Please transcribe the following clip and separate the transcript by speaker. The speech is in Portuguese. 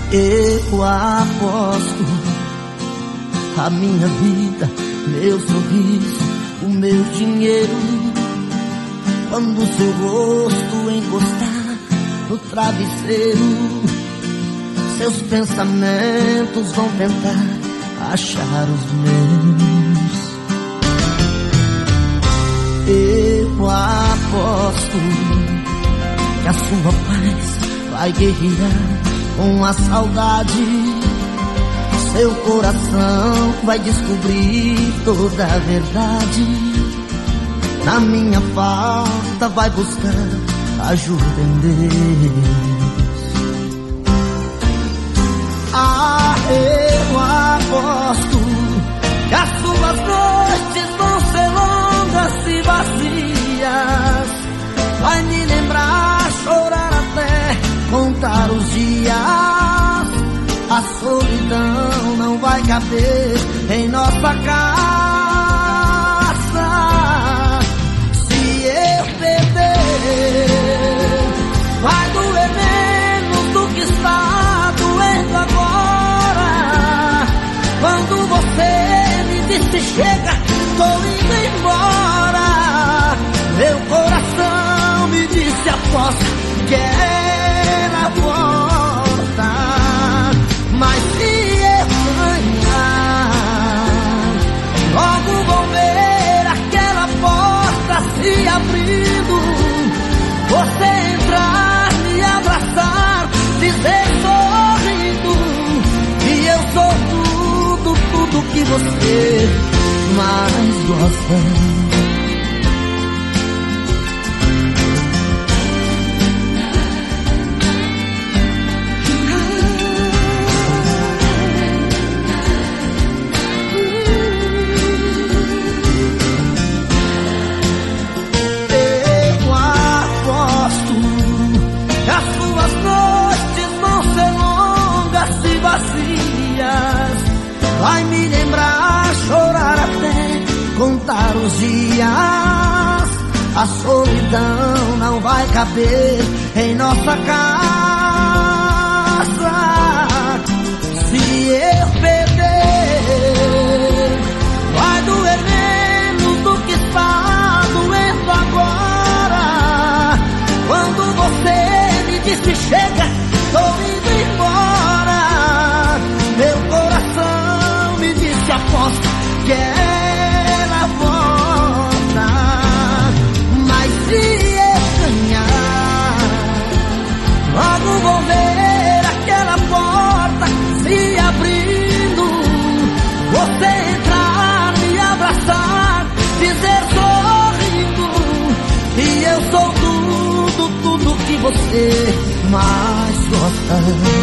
Speaker 1: Eu aposto a minha vida, meu sorriso, o meu dinheiro, quando seu rosto encostar no travesseiro, seus pensamentos vão tentar achar os meus. Eu aposto que a sua paz vai guerrear com a saudade. Seu coração vai descobrir toda a verdade. Na minha falta vai buscar ajuda em Deus. Eu aposto que as suas noites vão ser longas e vazias. Vai me lembrar, chorar até contar os dias. A solidão não vai caber em nossa casa. Se eu perder, vai doer menos do que está doendo agora. Quando você me disse chega, tô indo embora, meu coração me disse aposta que ela volta. Mas se eu ganhar, logo vou ver aquela porta se abrindo. Você entrar, me abraçar, dizer sorrindo que eu sou tudo que você mais gosta. Vai me lembrar, chorar até contar os dias. A solidão não vai caber em nossa casa. Se eu perder, vai doer menos do que está doendo agora. Quando você me disse chega, tô indo embora, meu coração me disse aposta que ela volta. Mas se eu ganhar, logo vou ver aquela porta se abrindo. Você entrar, me abraçar, dizer sorrindo que eu sou tudo que você mais gosta.